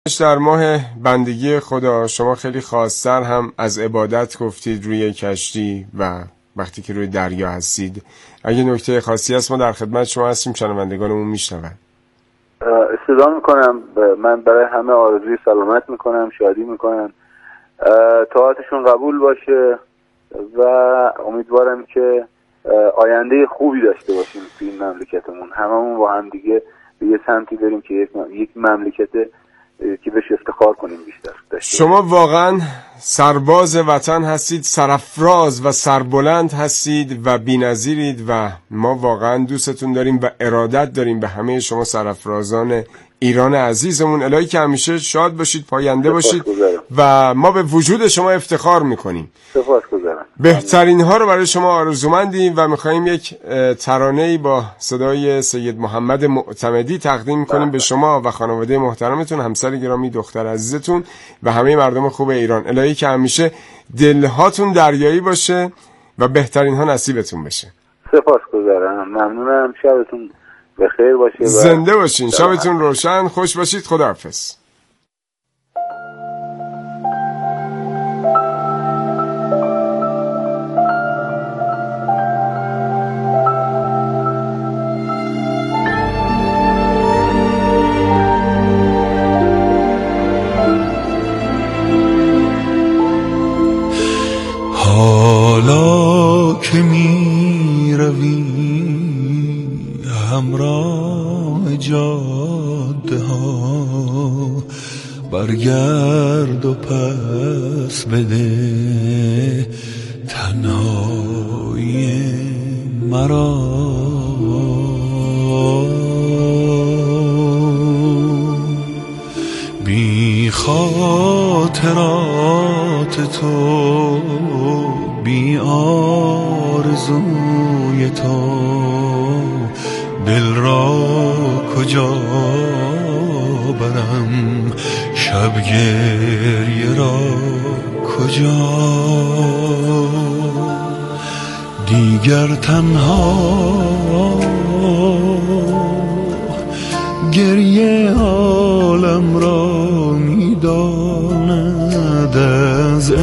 در ماه بندگی خدا شما خیلی خاص‌تر هم از عبادت گفتید روی کشتی و وقتی که روی دریا هستید. اگه نکته خاصی هست ما در خدمت شما هستیم، شنوندگانمون میشنون. استفاده میکنم، من برای همه آرزوی سلامت میکنم، شادی میکنم، طاعتشون قبول باشه و امیدوارم که آینده خوبی داشته باشیم توی این مملکتمون، هممون با هم دیگه به یه سمتی بریم که یک مملکت که بهش افتخار کنیم بیشتر. شما واقعا سرباز وطن هستید، سرافراز و سربلند هستید و بی‌نظیرید و ما واقعا دوستتون داریم و ارادت داریم به همه شما سرافرازان ایران عزیزمون. الهی که همیشه شاد باشید، پاینده باشید و ما به وجود شما افتخار میکنیم. سپاسگزارم. بهترین ها رو برای شما آرزومندیم و میخواییم یک ترانه‌ای با صدای سید محمد معتمدی تقدیم کنیم به شما و خانواده محترمتون، همسر گرامی، دختر عزیزتون و همه مردم خوب ایران. الهی که همیشه دلهاتون دریایی باشه و بهترین ها نصیبتون بشه. سپاسگزارم، ممنونم. شبتون بخیر باشه. زنده باشین، شبتون روشن، خوش باشید. خداحافظ. حالا که می روی همراه جاده ها، برگرد و پس بده تنهایی مرا. بی خاطرات تو، بی آرزوی تو، دل را کجا برم، شب گریه را کجا. دیگر تنها گریه عالم را می‌داند، از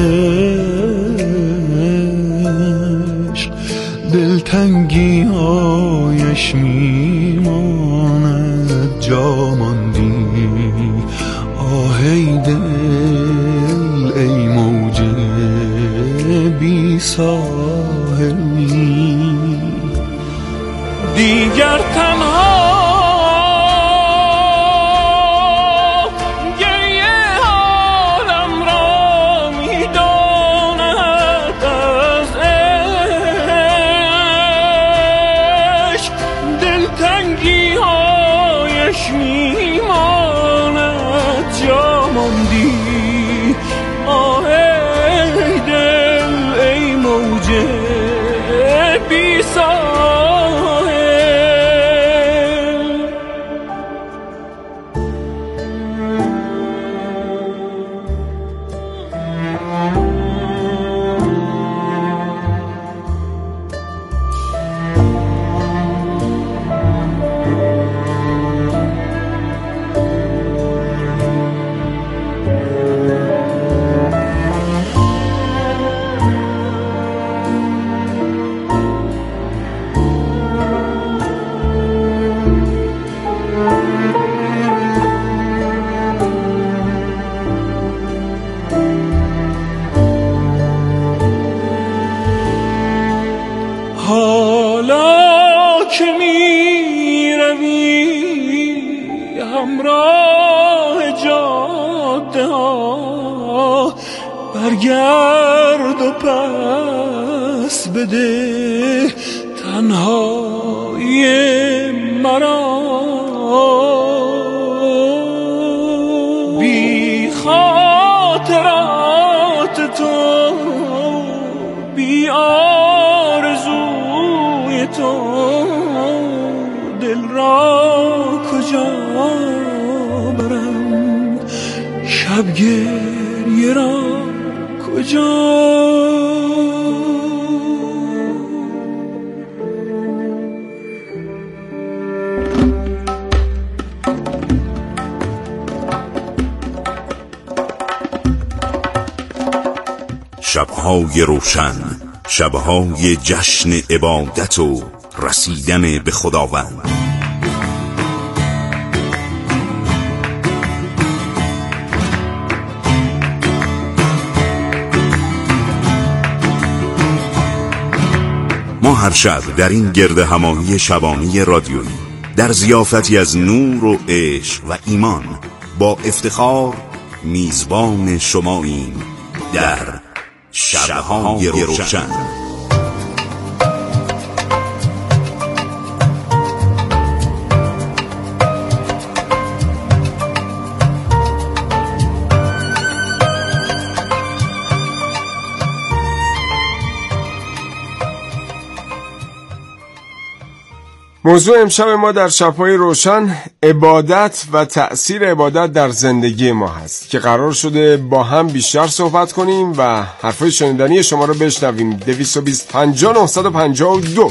عشق دلتنگی هایش میماند. جا ماندی آهی دل ای موج بی ساحلی. دیگر تنها برگرد و پس بده تنهایی مرا. بی خاطرات تو، بی آرزوی تو، دل را کجا برم، شب گریه را کجا. شبهای روشن، شبهای جشن عبادت و رسیدن به خداوند. ما هر شب در این گرد همایی شبانه رادیویی در ضیافتی از نور و عشق و ایمان با افتخار میزبان شماییم در شبهای روشن. موضوع امشب ما در شب‌های روشن عبادت و تأثیر عبادت در زندگی ما هست که قرار شده با هم بیشتر صحبت کنیم و حرفای شنیدنی شما رو بشنویم. 220 50 952.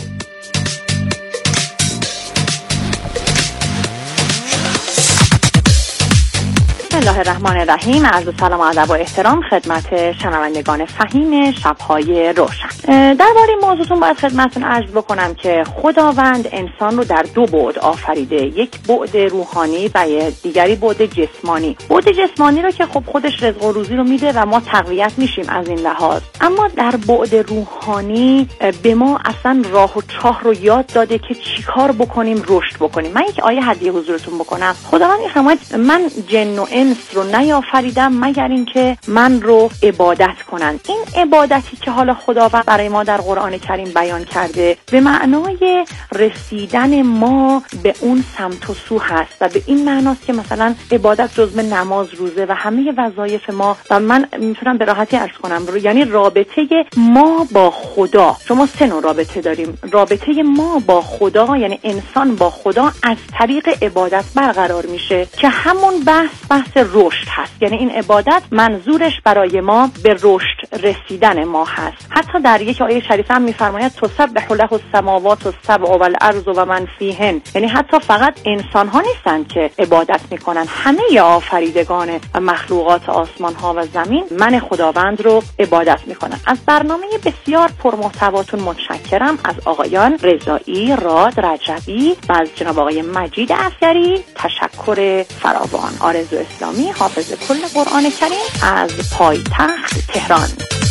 بسم الله الرحمن الرحیم. عرض سلام و ادب و احترام خدمت شنوندگان فهیم شب‌های روشن. درباره موضوعتون باید خدمتتون عرض بکنم که خداوند انسان رو در دو بعد آفریده، یک بعد روحانی و دیگری بعد جسمانی. بعد جسمانی رو که خب خودش رزق و روزی رو میده و ما تقویت میشیم از این لحاظ، اما در بعد روحانی به ما اصلا راه و چاه رو یاد داده که چیکار بکنیم رشد بکنیم. من یک آیه هدیه حضورتون بکنم. خداوند می‌فرماید من جن و انس رو نیافریدم مگر اینکه من رو عبادت کنن. این عبادتی که حالا خداوند برای ما در قرآن کریم بیان کرده به معنای رسیدن ما به اون سمت و سو هست و به این معناست که مثلا عبادت جزء نماز، روزه و همه وظایف ما، و من میتونم به راحتی عرض کنم یعنی رابطه ما با خدا. شما سه نوع رابطه داریم. رابطه ما با خدا یعنی انسان با خدا از طریق عبادت برقرار میشه که همون بحث رشد هست. یعنی این عبادت منظورش برای ما به رشد رسیدن ما هست. حتی در یک آیه شریفه هم میفرماید تسبح له السماوات السبع والارض و من فیهن. یعنی حتی فقط انسان ها نیستن که عبادت میکنن، همه آفریدگان و مخلوقات آسمان ها و زمین من خداوند رو عبادت میکنن. از برنامه بسیار پرمحتواتون متشکرم. از آقایان رضایی، راد، رجبی و از جناب آقای مجید عسگری تشکر فراوان. آرزو اسلامی، حافظ کل قرآن کریم از پایتخت تهران.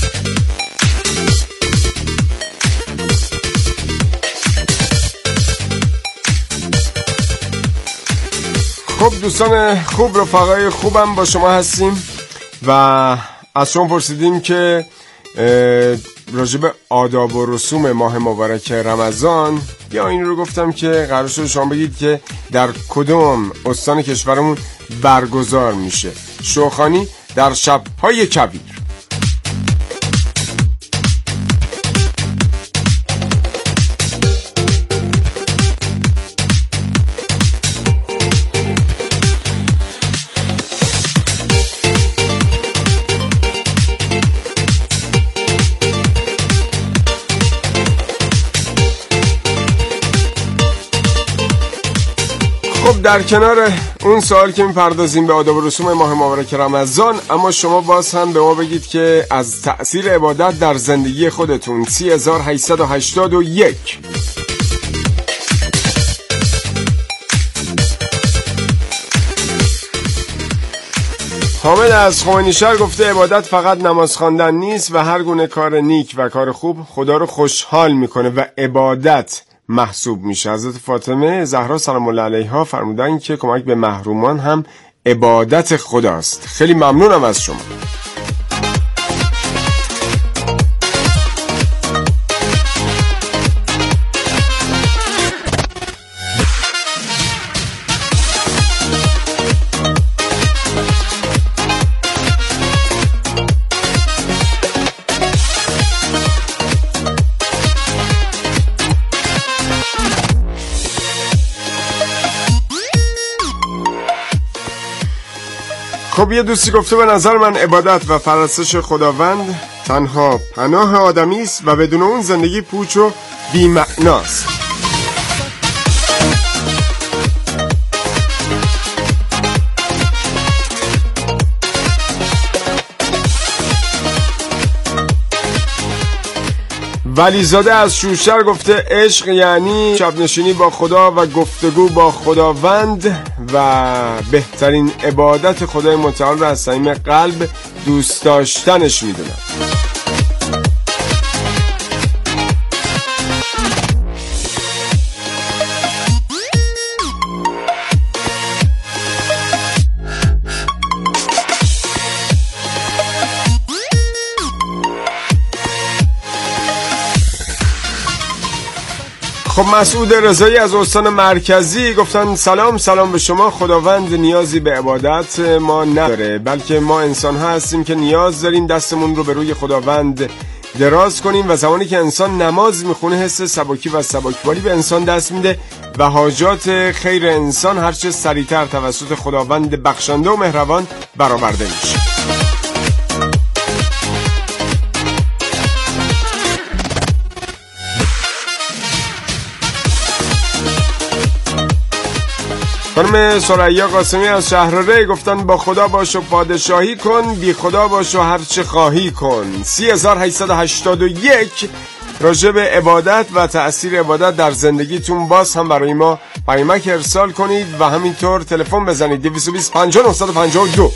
خب دوستان خوب، رفقای خوبم با شما هستیم و از شما پرسیدیم که راجب آداب و رسوم ماه مبارک رمضان، یا این رو گفتم که قرار شد شما بگید که در کدوم استان کشورمون برگزار میشه شوخانی در شب‌های کبیر. خب در کنار اون سوال که میپردازیم به آداب و رسوم ماه مبارک رمضان، اما شما باز هم به ما بگید که از تأثیر عبادت در زندگی خودتون. 3881. حامد از خمینیشهر گفته عبادت فقط نماز خواندن نیست و هر گونه کار نیک و کار خوب خدا رو خوشحال میکنه و عبادت محسوب میشه. حضرت فاطمه زهرا سلام الله علیها فرمودن که کمک به محرومان هم عبادت خداست. خیلی ممنونم از شما. خب یه دوستی گفته به نظر من عبادت و پرستش خداوند تنها پناه آدمی است و بدون اون زندگی پوچ و بی‌معناست. ولیزاده از شوشتر گفته عشق یعنی شبنشینی با خدا و گفتگو با خداوند و بهترین عبادت خدای متعال را از صمیم قلب دوست داشتنش میدونم. خب مسعود رضایی از استان مرکزی گفتن سلام به شما. خداوند نیازی به عبادت ما نداره، بلکه ما انسان ها هستیم که نیاز داریم دستمون رو به روی خداوند دراز کنیم و زمانی که انسان نماز میخونه حس سبکی و سبکباری به انسان دست میده و حاجات خیر انسان هرچه سریعتر توسط خداوند بخشنده و مهربان برآورده میشه. خانم ثریا قاسمی از شهرره گفتن با خدا باش و پادشاهی کن، بی خدا باش و هر چه خواهی کن. 3881 راجع به عبادت و تأثیر عبادت در زندگیتون باز هم برای ما پیامک ارسال کنید و همینطور تلفن بزنید 220 50 952.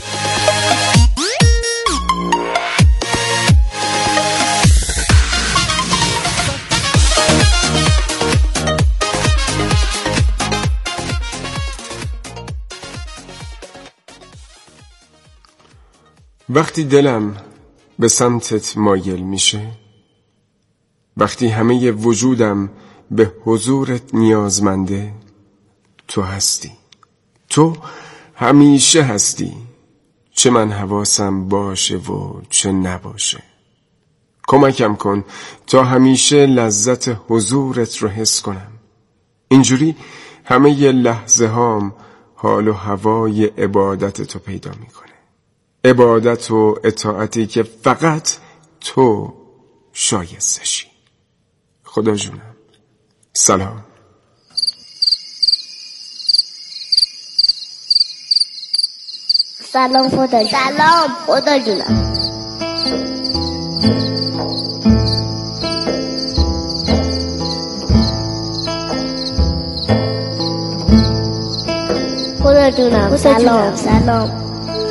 وقتی دلم به سمتت مایل میشه، وقتی همه وجودم به حضورت نیازمنده، تو هستی. تو همیشه هستی، چه من حواسم باشه و چه نباشه. کمکم کن تا همیشه لذت حضورت رو حس کنم. اینجوری همه لحظه هام حال و هوای عبادت تو پیدا میکنه. عبادت و اطاعتی که فقط تو شایستشی. خدا جونم. سلام. سلام خدا جونم. سلام خدا جونم. خدا جونم. سلام سلام.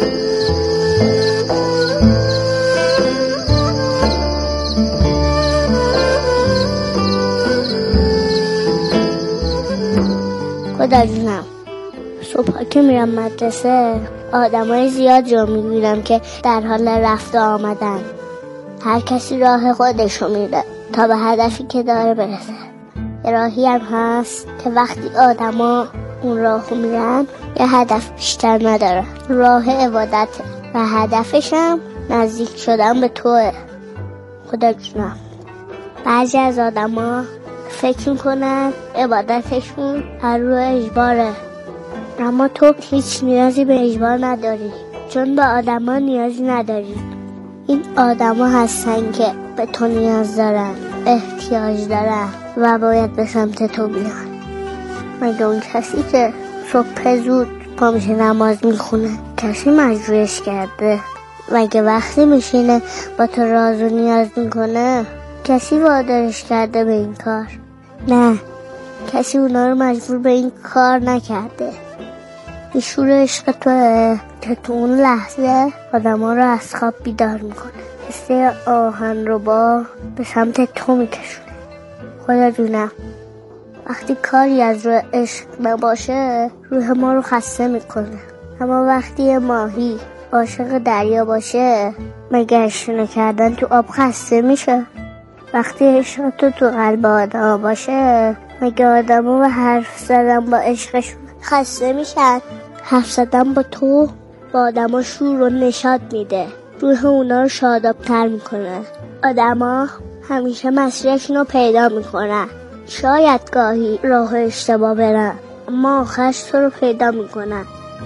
خدا جونم. صبح که میرم مدرسه آدمای زیاد رو میبینم که در حال رفت و آمدن. هر کسی راه خودش رو میره تا به هدفی که داره برسه. یه راهی هم هست که وقتی آدما اون راه رو میرن یه هدف بیشتر نداره، راه عبادته و هدفش هم نزدیک شدن به توه. خدا جونم. بعضی از آدما فکر میکنن عبادتشون هر روز اجباره، اما تو هیچ نیازی به اجبار نداری، چون به آدما نیازی نداری. این آدما هستن که به تو نیاز دارن، احتیاج دارن و باید به سمت تو بیان. مگه اون کسی که صبح زود پا میشه نماز میخونه کسی مجبورش کرده؟ مگه وقتی میشینه با تو راز و نیاز میکنه کسی وادارش کرده به این کار؟ نه، کسی اونا رو مجبور به این کار نکرده. این شور عشق توه که تو اون لحظه آدم ها رو از خواب بیدار میکنه، مثل آهن رو با به سمت تو میکشونه. خدا جونم. وقتی کاری از روی عشق نباشه روح ما رو خسته میکنه، اما وقتی ماهی عاشق دریا باشه مگه اشتونه کردن تو آب خسته میشه؟ وقتی عشق تو قلب آدم باشه مگه آدم ها و حرف زدن با عشقشون خسته میشن؟ حرف زدن با تو با آدم ها شور و نشاط میده، روح اونا رو شادابتر میکنه. آدم ها همیشه مسیرشون رو پیدا میکنن، شاید گاهی راه اشتباه برن اما آخرش تو رو پیدا میکنن.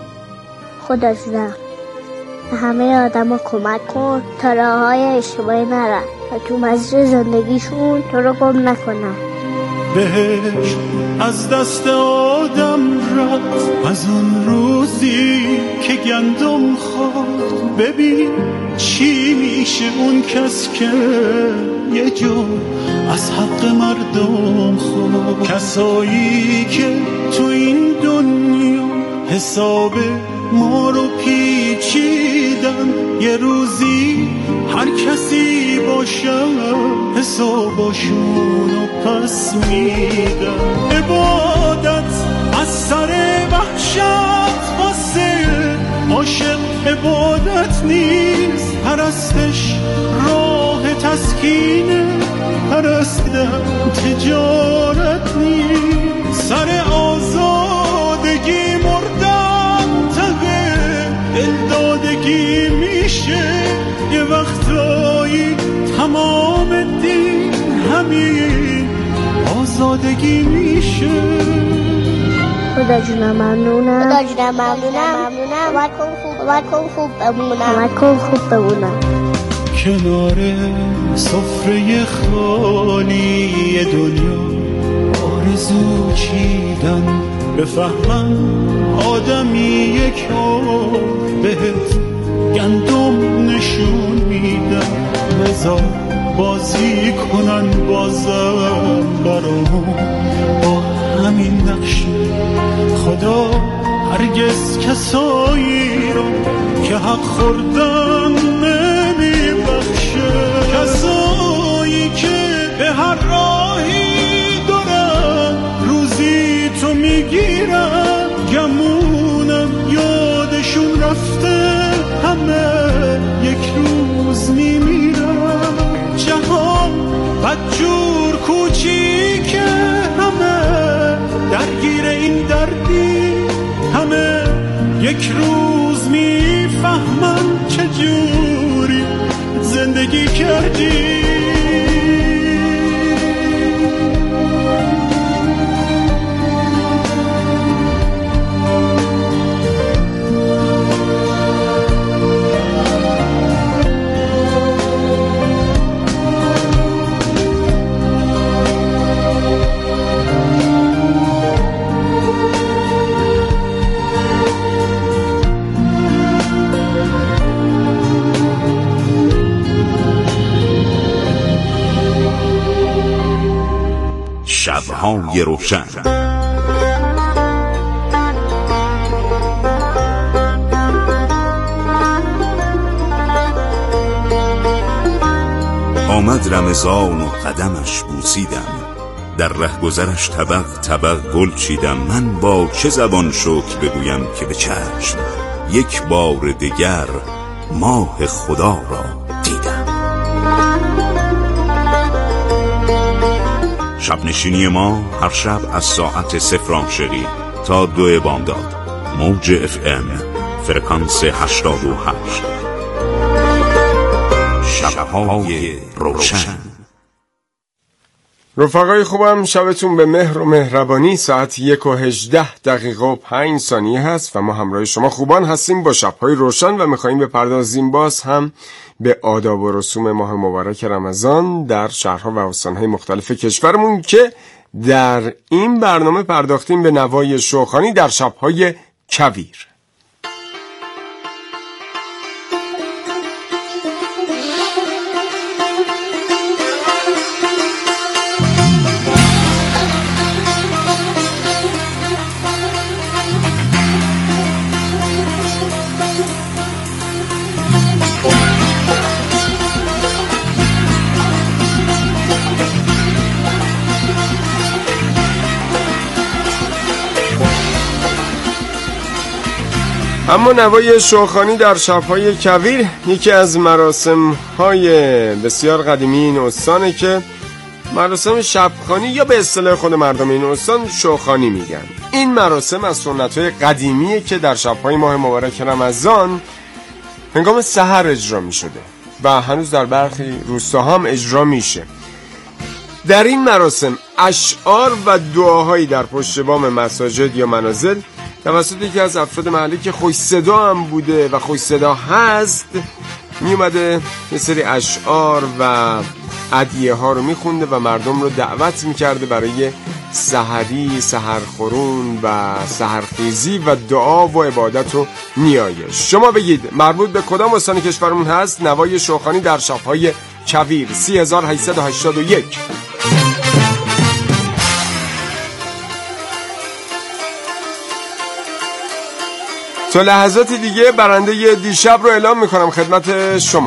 خدا جونم. همه آدم ها کمک کن تا راه های اشتباهی نرن و تو مسیر زندگیشون تو رو گم نکنن. بهشت از دست آدم رفت از اون روزی که گندم خورد. ببین چی میشه اون کس که یه جو از حق مردم خود. کسایی که تو این دنیا حساب ما رو پیچیدن، یه روزی هر کسی باشه حساباشونو پس میدن. عبادت از سر وحشت واسه عاشق عبادت نیست، پرستش راه تسکینه، پرستیدن تجارت نیست. سر آزادگی مردن ته دلدادگی میشه، یه وقتایی تمام دین همین آزادگی میشه. خدا جونم ممنونم، خدا جونم ممنونم، کمک کن خوب بمونم. کنار سفره خالی دنیا آرزو چیدن، بفهمم آدمی یک بهت گندم نشون میدن. بذار بازی کنن بازم برامون با همین نقشه. خدا هرگز کسایی رو که حق خوردن نمیبخشه. کسایی که به هر راهی دارن روزی تو میگیرن، گمونم یادشون رفته همه یک روز میمیرن. جهان بدجور کوچیکه، همه درگیر این دردی، همه یک روز میفهمن چجوری زندگی کردی. شب‌های روشن. آمد رمضان و قدمش بوسیدم، در رهگذرش طبق طبق گل چیدم. من با چه زبان شکر بگویم که به چشم یک بار دیگر ماه خدا را دیدم. شب نشینی ما هر شب از ساعت 0 عاشقی تا 2 بامداد، موج FM فرکانس 88. شب‌های روشن. رفقای خوبم، شبتون به مهر و مهربانی. ساعت 1:18:05 هست و ما همراه شما خوبان هستیم با شب‌های روشن و می‌خوایم بپردازیم باز هم به آداب و رسوم ماه مبارک رمضان در شهرها و استان‌های مختلف کشورمون که در این برنامه پرداختیم به نوای شوخانی در شب‌های کویر. اما نوای شوخانی در شب‌های کویر یکی از مراسم‌های بسیار قدیمی این استانه که مراسم شبخوانی یا به اصطلاح خود مردم این استان شوخانی میگن. این مراسم از سنت‌های قدیمیه که در شب‌های ماه مبارک رمضان هنگام سحر اجرا می‌شده و هنوز در برخی روستاها هم اجرا میشه. در این مراسم اشعار و دعاهایی در پشت بام مساجد یا منازل توسط یکی از افراد محلی که خوش صدا هم بوده و خوش صدا هست می اومده یه سری اشعار و ادعیه ها رو می خونده و مردم رو دعوت می کرده برای سحری، سحرخورون و سحرخیزی و دعا و عبادت و نیایش. شما بگید مربوط به کدام استان کشورمون هست نوای شوخانی در شب‌های کویر 3881. تا لحظات دیگه برنده دیشب رو اعلام میکنم خدمت شما.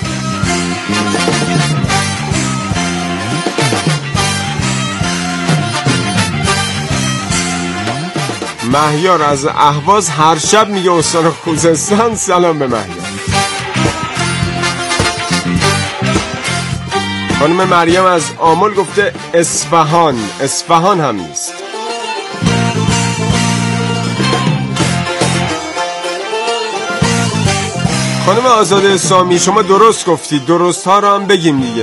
مهیار از اهواز هر شب میگه استان خوزستان. سلام به مهیار. خانم مریم از آمل گفته اصفهان. اصفهان هم نیست. خانم آزاده سامی شما درست گفتید، درست ها رو هم بگیم دیگه.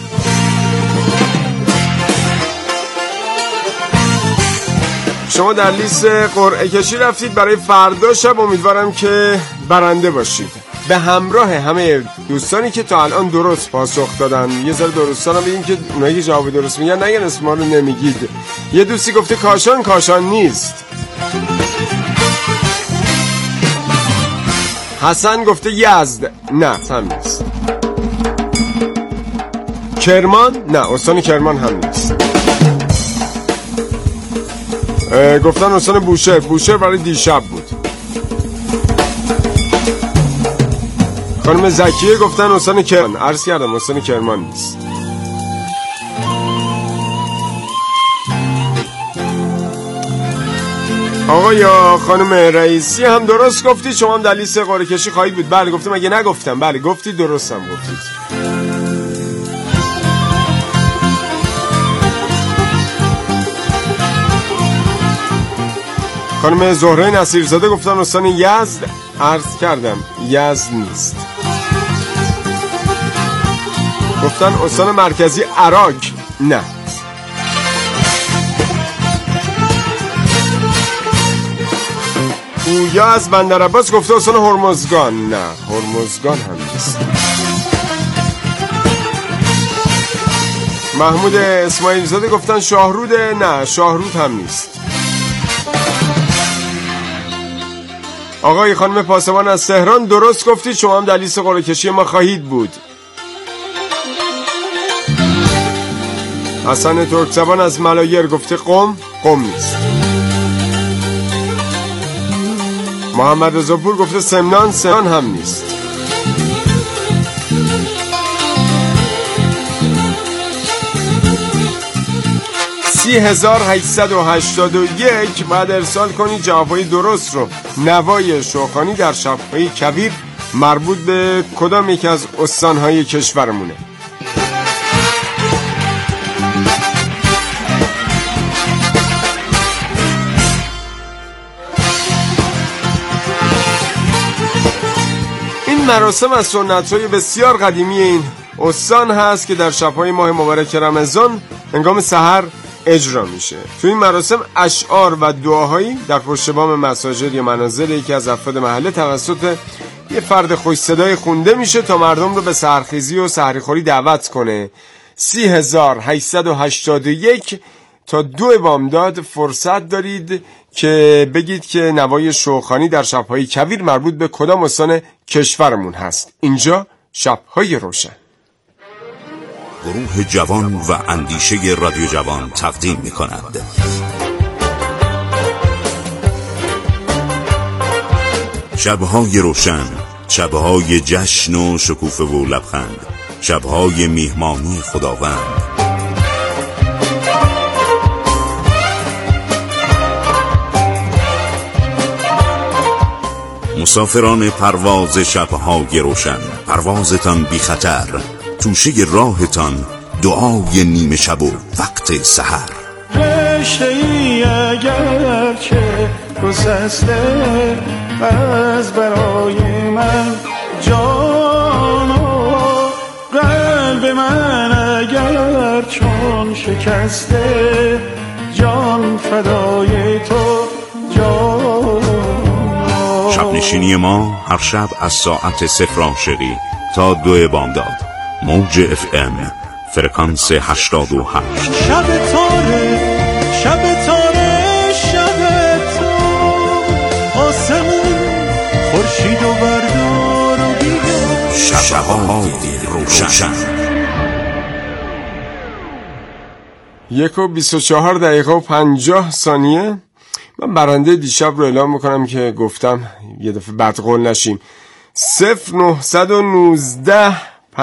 شما در لیست قرعه کشی رفتید برای فردا شب. امیدوارم که برنده باشید. به همراه همه دوستانی که تا الان درست پاسخ دادن، یه ذره درستان هم بگیم که اونایی که جواب درست میگن نگن اسم ما رو نمیگید. یه دوستی گفته کاشان. کاشان نیست. حسن گفته یزد. نه هم نیست. کرمان. نه استان کرمان هم نیست. گفتن استان بوشهر. بوشهر برای دیشب بود. خانم زکیه گفتن استان کرمان. عرض کردم استان کرمان نیست. آقا یا خانم رئیسی هم درست گفتید. شما هم در لیست قرعه کشی خواهید بود. بله گفتم. اگه نگفتم بله گفتید، درستم گفتید. خانم زهره نصیرزاده گفتن استان یزد. عرض کردم یزد نیست. گفتن استان مرکزی عراق. نه. اویا از بندر عباس گفته استان هرمزگان. نه هرمزگان هم نیست. محمود اسماعیل زاده گفتن شاهرود. نه شاهرود هم نیست. آقای خانم پاسبان از تهران درست گفتید. شما هم در لیست قرعه کشی ما خواهید بود. حسن ترکزبان از ملایر گفته قم. قم نیست. محمد رضا پور گفته سمنان. سمنان هم نیست. $30,881 بعد ارسال کنید جوابای درست رو. نوای شوخانی در شب‌های کویر مربوط به کدام یکی از استان‌های کشورمونه؟ این مراسم از سنت‌های بسیار قدیمی این استان هست که در شب‌های ماه مبارک رمضان هنگام سحر اجرا میشه. تو این مراسم اشعار و دعاهایی در پشت بام مساجد یا منازل یکی از افراد محله توسط یه فرد خوش صدای خونده میشه تا مردم رو به سحرخیزی و سحریخوری دعوت کنه. 30,881 تا 2 بامداد فرصت دارید که بگید که نوای شوخانی در شب‌های کویر مربوط به کدام استان کشورمون هست. اینجا شب‌های روشن. گروه جوان و اندیشه رادیو جوان تقدیم می‌کند. شب‌های روشن، شب‌های جشن و شکوفه و لبخند، شب‌های میهمانی خداوند. مسافران پرواز شب‌های روشن، پروازتان بی خطر، توشه راهتان دعای نیمه شب و وقت سحر. رشته‌ای اگرچه گسسته از برای من جان و قلب من اگر چون شکسته جان فدای تو جان. شب نشینی ما هر شب از ساعت 0 عاشقی تا 2 بامداد. موج FM فرکانس 88. شب تاره شب تاره شب تو آسمون خورشید و بردار و بیدار. شب‌های روشن. 1:24:50. من برنده دیشب رو اعلام میکنم که گفتم یه دفعه بدقول نشیم. 0919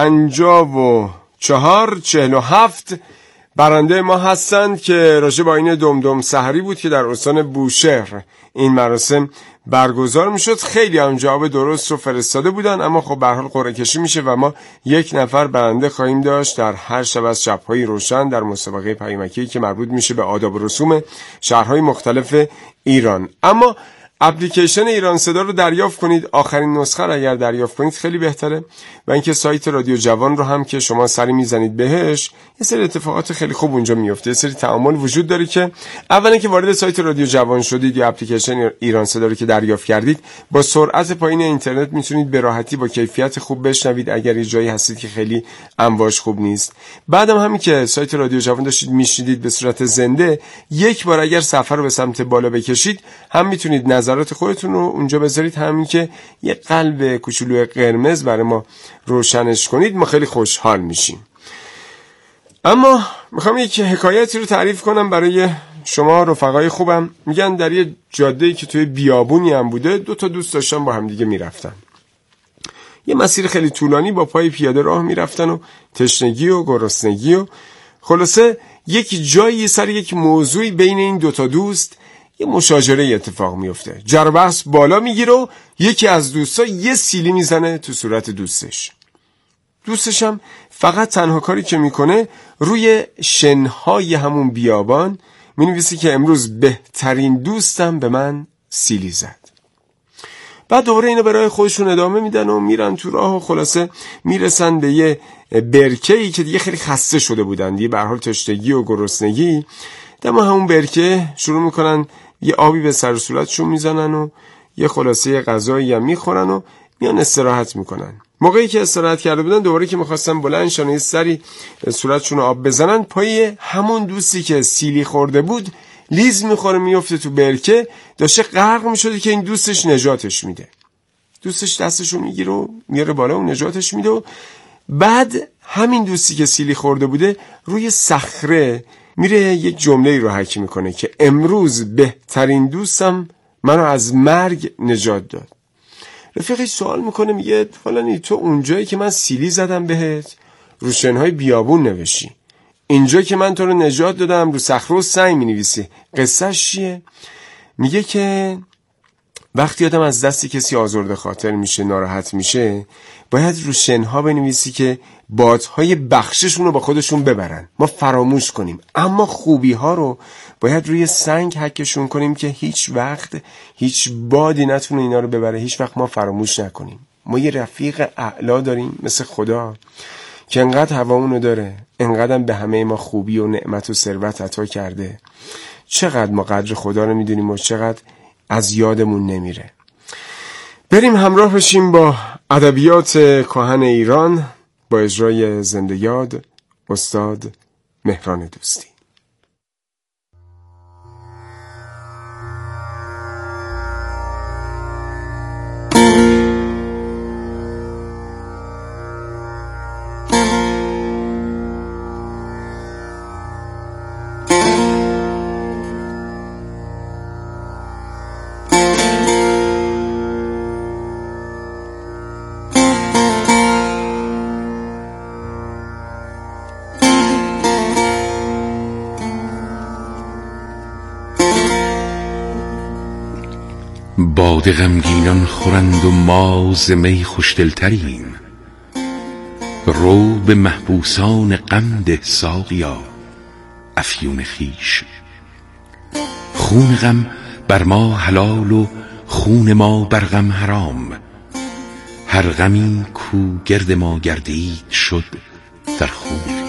54 47 برنده ما هستند که راجع با این دمدم سحری بود که در استان بوشهر این مراسم برگزار میشد. خیلی هم جواب درست رو فرستاده بودن، اما خب به هر حال قرعه کشی میشه و ما یک نفر برنده خواهیم داشت در هر شب از شب‌های روشن در مسابقه پیامکی که مربوط میشه به آداب و رسوم شهرهای مختلف ایران. اما اپلیکیشن ایران صدا رو دریافت کنید. آخرین نسخه رو اگر دریافت کنید خیلی بهتره و اینکه سایت رادیو جوان رو هم که شما سری میزنید بهش، یه سری اتفاقات خیلی خوب اونجا میفته. یه سری تعامل وجود داره که اولا که وارد سایت رادیو جوان شدید یا اپلیکیشن ایران صدا رو که دریافت کردید، با سرعت پایین اینترنت میتونید به راحتی با کیفیت خوب بشنوید اگر یه جایی هستید که خیلی امواج خوب نیست. بعدم همین که سایت رادیو جوان داشتید میشنیدید به صورت زنده، یک بار اگر صفحه رو به سمت بالا بکشید هم میتونید نظرات خودتون رو اونجا بذارید، همین که یه قلب کوچولوی قرمز برای ما روشنش کنید، ما خیلی خوشحال میشیم. اما میخوام یک حکایتی رو تعریف کنم برای شما رفقای خوبم. میگن در یه جاده‌ای که توی بیابونی هم بوده، 2 تا دوست داشتن با هم دیگه میرفتن. یه مسیر خیلی طولانی با پای پیاده راه میرفتن و تشنگی و گرسنگی و خلاصه یک جایی سر یک موضوعی بین این 2 تا دوست یه مشاجره اتفاق میفته. جر و بحث بالا میگیره و یکی از دوستا یه سیلی میزنه تو صورت دوستش. دوستش هم فقط تنها کاری که میکنه روی شنهای همون بیابان مینویسه که امروز بهترین دوستم به من سیلی زد. بعد دوباره اینو به راه خودشون ادامه میدن و میرن تو راه و خلاصه میرسن به یه برکه‌ای که دیگه خیلی خسته شده بودن، دیگه به هر حال تشنگی و گرسنگی. دم همون برکه شروع میکنن یه آبی به سر و صورتشون میزنن و یه خلاصه غذایی هم میخورن و میان استراحت میکنن. موقعی که استراحت کرده بودن دوباره که میخواستن بلند شن یه سری صورتشون آب بزنن، پای همون دوستی که سیلی خورده بود لیز میخوره میفته تو برکه، داشته غرق میشده که این دوستش نجاتش میده. دوستش دستشو میگیره و میاره بالا و نجاتش میده و بعد همین دوستی که سیلی خورده بوده روی صخره میره یک جمله رو حکی میکنه که امروز بهترین دوستم منو از مرگ نجات داد. رفیقش سوال میکنه، میگه فلانی تو اونجایی که من سیلی زدم بهت رو شنهای بیابون نوشی، اینجا که من تو رو نجات دادم رو صخره و سنگ مینویسی، قصهش چیه؟ میگه که وقتی آدم از دستی کسی آزرده خاطر میشه، ناراحت میشه، باید رو شنها بنویسی که بادهای بخششون رو با خودشون ببرن، ما فراموش کنیم، اما خوبی ها رو باید روی سنگ حکشون کنیم که هیچ وقت هیچ بادی نتونه اینا رو ببره، هیچ وقت ما فراموش نکنیم. ما یه رفیق اعلا داریم مثل خدا که انقدر هوامونو داره، انقدر به همه ما خوبی و نعمت و ثروت عطا کرده. چقدر ما قدر خدا رو میدونیم و چقدر از یادمون نمیره. بریم همراه بشیم با ادبیات کهن ایران با اجرای زنده یاد استاد مهران دوستی. باد غمگینان خورند و ما ز می خوشدلتریم، رو به محبوسان غم ده ساقیا افیون خویش. خون غم بر ما حلال و خون ما بر غم حرام، هر غمی کو گرد ما گردید شد در خون